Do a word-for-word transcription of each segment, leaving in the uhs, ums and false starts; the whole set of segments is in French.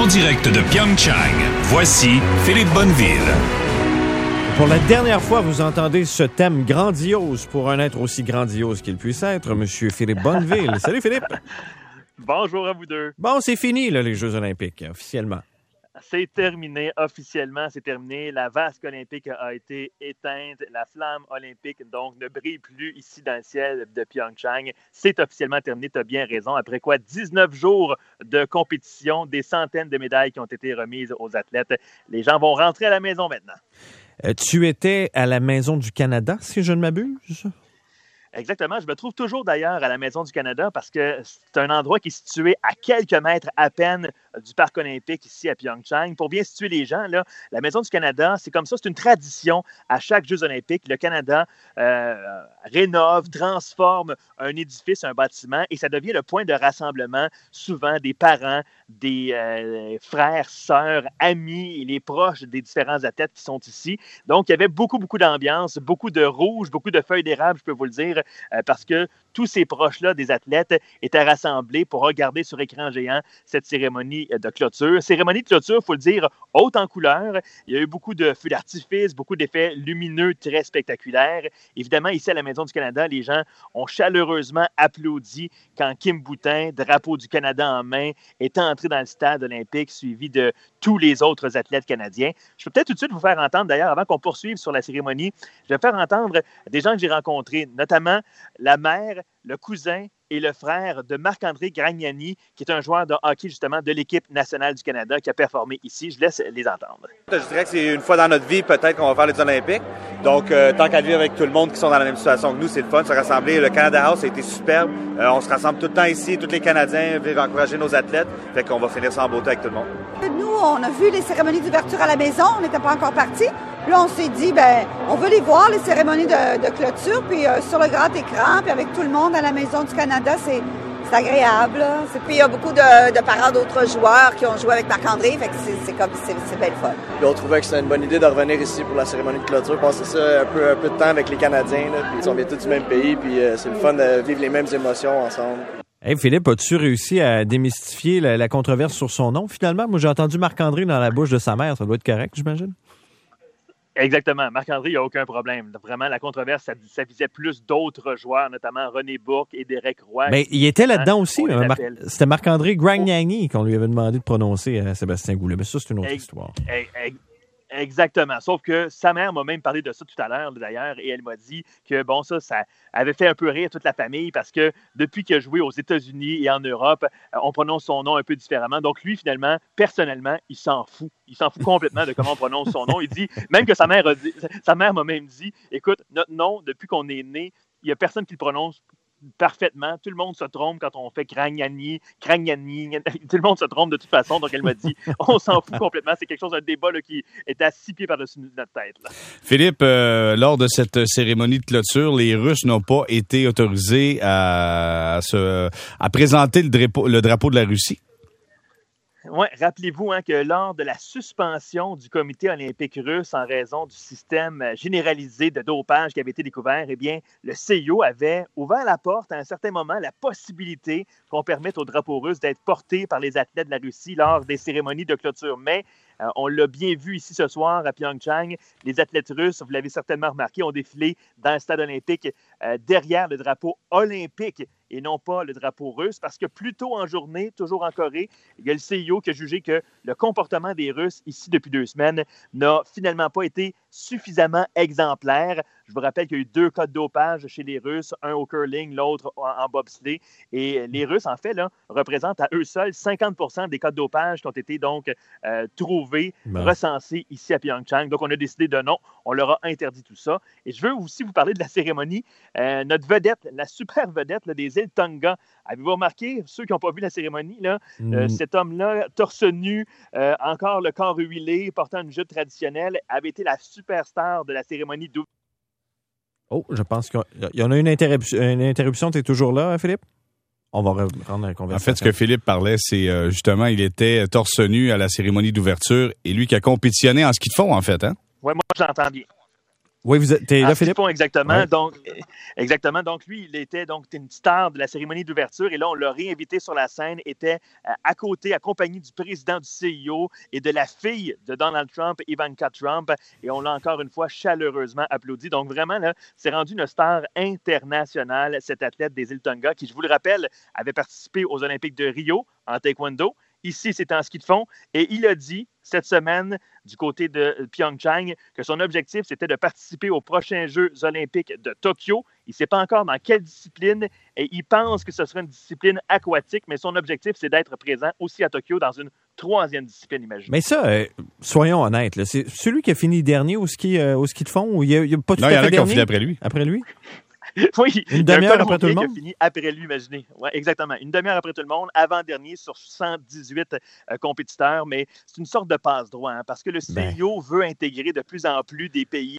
direct de Pyeongchang, voici Philippe Bonneville. Pour la dernière fois, vous entendez ce thème grandiose pour un être aussi grandiose qu'il puisse être, M. Philippe Bonneville. Salut Philippe! Bonjour à vous deux. Bon, c'est fini, là, les Jeux olympiques, officiellement. C'est terminé, officiellement, c'est terminé. La vasque olympique a été éteinte. La flamme olympique, donc, ne brille plus ici dans le ciel de Pyeongchang. C'est officiellement terminé, tu as bien raison. Après quoi, dix-neuf jours de compétition, des centaines de médailles qui ont été remises aux athlètes. Les gens vont rentrer à la maison maintenant. Euh, tu étais à la Maison du Canada, si je ne m'abuse? Exactement. Je me trouve toujours d'ailleurs à la Maison du Canada parce que c'est un endroit qui est situé à quelques mètres à peine du Parc olympique ici à Pyeongchang. Pour bien situer les gens, là, la Maison du Canada, c'est comme ça, c'est une tradition à chaque Jeux olympiques. Le Canada euh, rénove, transforme un édifice, un bâtiment et ça devient le point de rassemblement souvent des parents, des euh, frères, sœurs, amis et les proches des différents athlètes qui sont ici. Donc, il y avait beaucoup, beaucoup d'ambiance, beaucoup de rouge, beaucoup de feuilles d'érable, je peux vous le dire, euh, parce que tous ces proches-là des athlètes étaient rassemblés pour regarder sur écran géant cette cérémonie de clôture. Cérémonie de clôture, il faut le dire, haute en couleurs. Il y a eu beaucoup de feux d'artifice, beaucoup d'effets lumineux très spectaculaires. Évidemment, ici à la Maison du Canada, les gens ont chaleureusement applaudi quand Kim Boutin, drapeau du Canada en main, est entré dans le stade olympique, suivi de tous les autres athlètes canadiens. Je peux peut-être tout de suite vous faire entendre, d'ailleurs, avant qu'on poursuive sur la cérémonie, je vais faire entendre des gens que j'ai rencontrés, notamment la mère, le cousin et le frère de Marc-André Gragnani, qui est un joueur de hockey, justement, de l'équipe nationale du Canada qui a performé ici. Je laisse les entendre. Je dirais que c'est une fois dans notre vie, peut-être, qu'on va faire les Olympiques. Donc, euh, tant qu'à vivre avec tout le monde qui sont dans la même situation que nous, c'est le fun, se rassembler. Le Canada House a été superbe. Euh, on se rassemble tout le temps ici. Tous les Canadiens viennent encourager nos athlètes. Fait qu'on va finir ça en beauté avec tout le monde. Nous, on a vu les cérémonies d'ouverture à la maison. On n'était pas encore partis. Là, on s'est dit, ben, on veut les voir, les cérémonies de, de clôture, puis euh, sur le grand écran, puis avec tout le monde à la Maison du Canada, c'est, c'est agréable. Là. C'est, puis il y a beaucoup de, de parents d'autres joueurs qui ont joué avec Marc-André, fait que c'est, c'est comme, c'est, c'est belle fun. Puis on trouvait que c'était une bonne idée de revenir ici pour la cérémonie de clôture, passer ça un peu, un peu de temps avec les Canadiens, là, puis ils sont bien tous du même pays, puis euh, c'est le fun de vivre les mêmes émotions ensemble. Hey Philippe, as-tu réussi à démystifier la, la controverse sur son nom, finalement? Moi, j'ai entendu Marc-André dans la bouche de sa mère. Ça doit être correct, j'imagine? Exactement. Marc-André, il n'y a aucun problème. Vraiment, la controverse, ça, ça visait plus d'autres joueurs, notamment René Bourque et Derek Roy. Mais il était là-dedans hein, aussi. Hein, Mar- c'était Marc-André Gragnani qu'on lui avait demandé de prononcer à Sébastien Goulet. Mais ça, c'est une autre Ex- histoire. Ex- ex- Exactement. Sauf que sa mère m'a même parlé de ça tout à l'heure, d'ailleurs, et elle m'a dit que, bon, ça, ça avait fait un peu rire toute la famille parce que depuis qu'il a joué aux États-Unis et en Europe, on prononce son nom un peu différemment. Donc, lui, finalement, personnellement, il s'en fout. Il s'en fout complètement de comment on prononce son nom. Il dit, même que sa mère a dit, sa mère m'a même dit, écoute, notre nom, depuis qu'on est né, il n'y a personne qui le prononce parfaitement. Tout le monde se trompe quand on fait Gragnani, Gragnani. Tout le monde se trompe de toute façon. Donc, elle m'a dit, on s'en fout complètement. C'est quelque chose, un débat là, qui est à six pieds par-dessus notre tête. Là. Philippe, euh, lors de cette cérémonie de clôture, les Russes n'ont pas été autorisés à, à, se, à présenter le drapeau, le drapeau de la Russie. Oui, rappelez-vous hein, que lors de la suspension du comité olympique russe en raison du système généralisé de dopage qui avait été découvert, eh bien, le C I O avait ouvert la porte à un certain moment la possibilité qu'on permette au drapeau russe d'être porté par les athlètes de la Russie lors des cérémonies de clôture. Mais euh, on l'a bien vu ici ce soir à Pyeongchang, les athlètes russes, vous l'avez certainement remarqué, ont défilé dans le stade olympique euh, derrière le drapeau olympique et non pas le drapeau russe, parce que plus tôt en journée, toujours en Corée, il y a le C I O qui a jugé que le comportement des Russes ici depuis deux semaines n'a finalement pas été suffisamment exemplaire. Je vous rappelle qu'il y a eu deux cas de dopage chez les Russes, un au curling, l'autre en, en bobsleigh. Et les Russes, en fait, là, représentent à eux seuls cinquante pour cent des cas de dopage qui ont été donc euh, trouvés, ben. recensés ici à Pyeongchang. Donc, on a décidé de non, on leur a interdit tout ça. Et je veux aussi vous parler de la cérémonie. Euh, notre vedette, la super vedette là, des îles Tonga. Avez-vous remarqué, ceux qui n'ont pas vu la cérémonie, là, mm. euh, cet homme-là, torse nu, euh, encore le corps huilé, portant une jupe traditionnelle, avait été la superstar de la cérémonie d'ouverture. Oh, je pense qu'il y en a une interruption. Une interruption, tu es toujours là, Philippe? On va reprendre la conversation. En fait, ce que Philippe parlait, c'est euh, justement, il était torse nu à la cérémonie d'ouverture et lui qui a compétitionné en ski de fond, en fait. Hein? Oui, moi, j'entends bien. Oui, vous êtes là, Philippe? Font exactement. Ouais. Donc, exactement. Donc, lui, il était donc une star de la cérémonie d'ouverture et là, on l'a réinvité sur la scène, était euh, à côté, accompagné du président du C I O et de la fille de Donald Trump, Ivanka Trump, et on l'a encore une fois chaleureusement applaudi. Donc, vraiment, là, c'est rendu une star internationale, cet athlète des îles Tonga, qui, je vous le rappelle, avait participé aux Olympiques de Rio en taekwondo. Ici, c'est en ski de fond. Et il a dit cette semaine, du côté de Pyeongchang, que son objectif, c'était de participer aux prochains Jeux olympiques de Tokyo. Il ne sait pas encore dans quelle discipline et il pense que ce sera une discipline aquatique, mais son objectif, c'est d'être présent aussi à Tokyo dans une troisième discipline, imaginez. Mais ça, euh, soyons honnêtes, là, c'est celui qui a fini dernier au ski, euh, au ski de fond ou il n'y a, il y a pas tout non, à fait il y en a qui ont dernier? fini après lui. Après lui? Oui, une demi-heure après tout le monde. Qui a fini après lui, imaginez. Ouais, exactement. Une demi-heure après tout le monde, avant-dernier sur cent dix-huit euh, compétiteurs, mais c'est une sorte de passe-droit hein, parce que le C I O ben. veut intégrer de plus en plus des pays.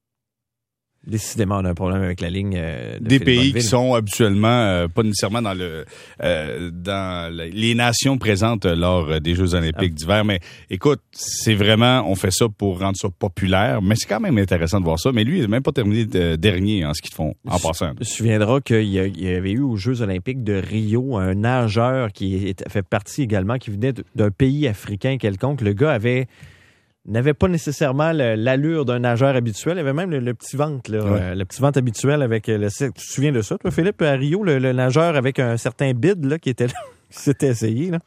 Décidément, on a un problème avec la ligne. Euh, de des Philippe pays Bonneville. qui sont habituellement euh, pas nécessairement dans le euh, dans les nations présentes lors des Jeux olympiques ah. d'hiver. Mais écoute, c'est vraiment, on fait ça pour rendre ça populaire, mais c'est quand même intéressant de voir ça. Mais lui, il n'a même pas terminé de, dernier en ce qu'ils font, en Je, passant. Je me souviendra qu'il y, a, il y avait eu aux Jeux olympiques de Rio un nageur qui est, fait partie également, qui venait d'un pays africain quelconque. Le gars avait... n'avait pas nécessairement le, l'allure d'un nageur habituel. Il avait même le, le petit ventre, là, ouais. euh, le petit ventre habituel avec le... Tu te souviens de ça, toi, Philippe, à Rio, le, le nageur avec un certain bide là, qui était là, qui s'était essayé, là?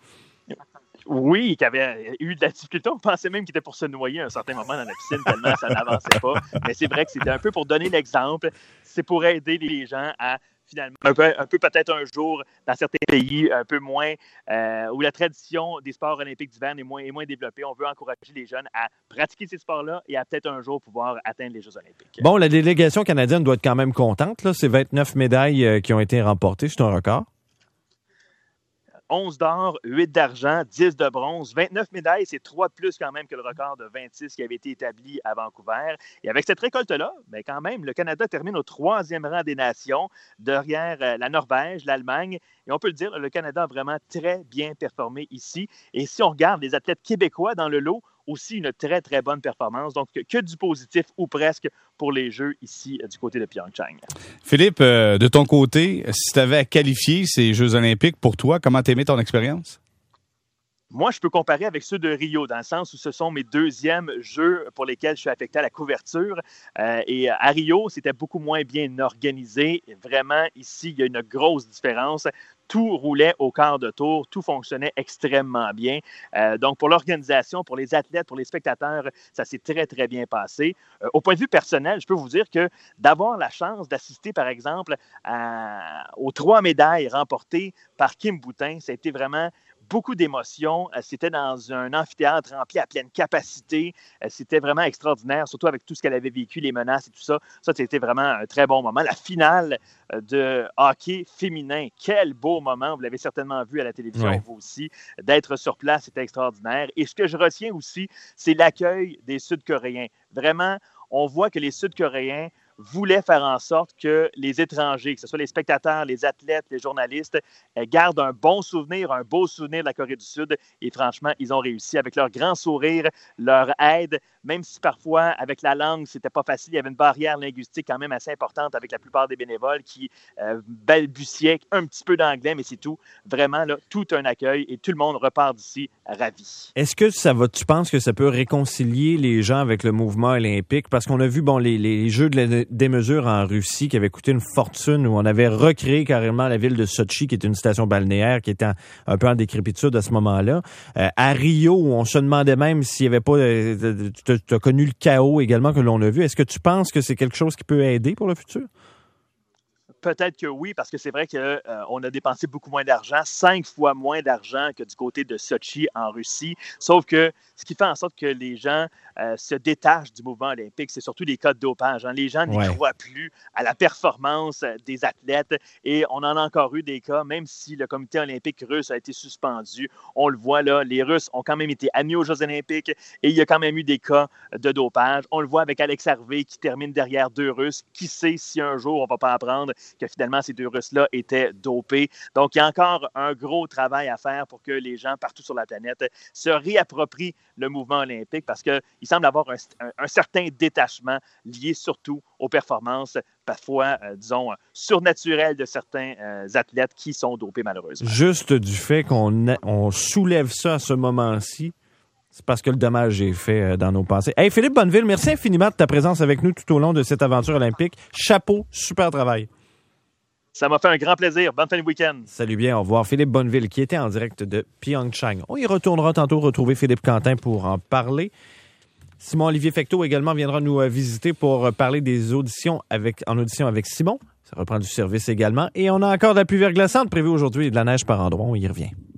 Oui, qui avait eu de la difficulté. On pensait même qu'il était pour se noyer à un certain moment dans la piscine tellement ça n'avançait pas. Mais c'est vrai que c'était un peu pour donner l'exemple. C'est pour aider les gens à finalement, un peu, un peu peut-être un jour, dans certains pays un peu moins, euh, où la tradition des sports olympiques d'hiver est moins, est moins développée. On veut encourager les jeunes à pratiquer ces sports-là et à peut-être un jour pouvoir atteindre les Jeux olympiques. Bon, la délégation canadienne doit être quand même contente, là. C'est vingt-neuf médailles euh, qui ont été remportées. C'est un record. onze d'or, huit d'argent, dix de bronze, vingt-neuf médailles, c'est trois de plus quand même que le record de vingt-six qui avait été établi à Vancouver. Et avec cette récolte-là, bien quand même, le Canada termine au troisième rang des nations, derrière la Norvège, l'Allemagne. Et on peut le dire, le Canada a vraiment très bien performé ici. Et si on regarde les athlètes québécois dans le lot, aussi une très, très bonne performance. Donc, que, que du positif ou presque pour les Jeux ici du côté de Pyeongchang. Philippe, euh, de ton côté, si tu avais à qualifier ces Jeux olympiques pour toi, comment t'aimais ton expérience? Moi, je peux comparer avec ceux de Rio, dans le sens où ce sont mes deuxièmes Jeux pour lesquels je suis affecté à la couverture. Euh, et à Rio, c'était beaucoup moins bien organisé. Et vraiment, ici, il y a une grosse différence. Tout roulait au quart de tour, tout fonctionnait extrêmement bien. Euh, donc, pour l'organisation, pour les athlètes, pour les spectateurs, ça s'est très, très bien passé. Euh, au point de vue personnel, je peux vous dire que d'avoir la chance d'assister, par exemple, à, aux trois médailles remportées par Kim Boutin, ça a été vraiment beaucoup d'émotions. C'était dans un amphithéâtre rempli à pleine capacité. C'était vraiment extraordinaire, surtout avec tout ce qu'elle avait vécu, les menaces et tout ça. Ça, c'était vraiment un très bon moment. La finale de hockey féminin, quel beau moment. Vous l'avez certainement vu à la télévision, ouais. Vous aussi. D'être sur place, c'était extraordinaire. Et ce que je retiens aussi, c'est l'accueil des Sud-Coréens. Vraiment, on voit que les Sud-Coréens voulait faire en sorte que les étrangers, que ce soit les spectateurs, les athlètes, les journalistes, gardent un bon souvenir, un beau souvenir de la Corée du Sud. Et franchement, ils ont réussi avec leur grand sourire, leur aide, même si parfois, avec la langue, c'était pas facile. Il y avait une barrière linguistique quand même assez importante avec la plupart des bénévoles qui euh, balbutiaient un petit peu d'anglais, mais c'est tout. Vraiment, là, tout un accueil et tout le monde repart d'ici ravi. Est-ce que ça va, tu penses que ça peut réconcilier les gens avec le mouvement olympique? Parce qu'on a vu, bon, les, les Jeux de la des mesures en Russie qui avaient coûté une fortune, où on avait recréé carrément la ville de Sochi, qui est une station balnéaire qui était en, un peu en décrépitude à ce moment-là. Euh, à Rio, où on se demandait même s'il y avait pas... Euh, tu as connu le chaos également que l'on a vu. Est-ce que tu penses que c'est quelque chose qui peut aider pour le futur? Peut-être que oui, parce que c'est vrai qu'on euh, a dépensé beaucoup moins d'argent, cinq fois moins d'argent que du côté de Sochi en Russie. Sauf que ce qui fait en sorte que les gens euh, se détachent du mouvement olympique, c'est surtout les cas de dopage. Hein. Les gens n'y ouais. croient plus à la performance des athlètes et on en a encore eu des cas, même si le comité olympique russe a été suspendu. On le voit là, les Russes ont quand même été admis aux Jeux olympiques et il y a quand même eu des cas de dopage. On le voit avec Alex Harvey qui termine derrière deux Russes. Qui sait si un jour on ne va pas apprendre que finalement ces deux Russes-là étaient dopés. Donc, il y a encore un gros travail à faire pour que les gens partout sur la planète se réapproprient le mouvement olympique parce qu'il semble avoir un, un, un certain détachement lié surtout aux performances parfois, euh, disons, surnaturelles de certains euh, athlètes qui sont dopés malheureusement. Juste du fait qu'on a, on soulève ça à ce moment-ci, c'est parce que le dommage est fait dans nos pensées. Hey, Philippe Bonneville, merci infiniment de ta présence avec nous tout au long de cette aventure olympique. Chapeau, super travail. Ça m'a fait un grand plaisir. Bonne fin de week-end. Salut bien, au revoir. Philippe Bonneville qui était en direct de Pyeongchang. On y retournera tantôt retrouver Philippe Quentin pour en parler. Simon-Olivier Fecteau également viendra nous visiter pour parler des auditions avec, en audition avec Simon. Ça reprend du service également. Et on a encore de la pluie verglaçante prévue aujourd'hui et de la neige par endroits. On y revient.